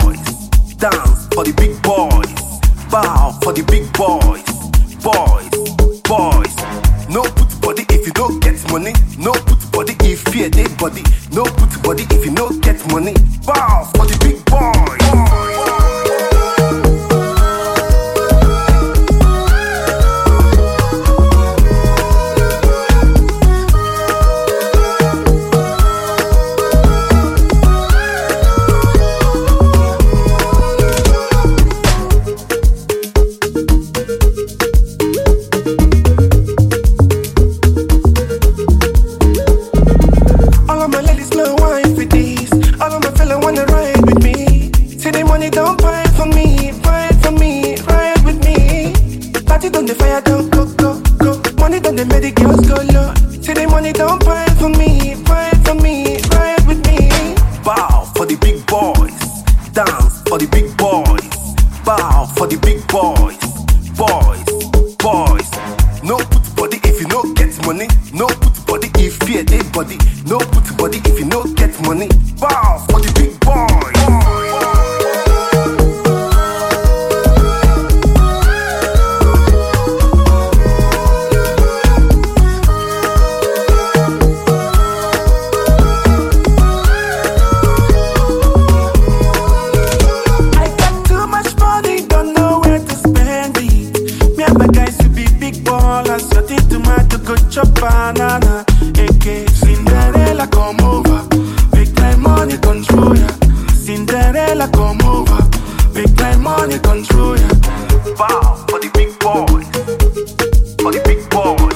boys, dance for the big boys, bow for the big boys, boys. No put body if you don't get money. No put body if fear they body. No put body if you don't get money. Bow for the big boys. Bow for the big boys, for the big boys.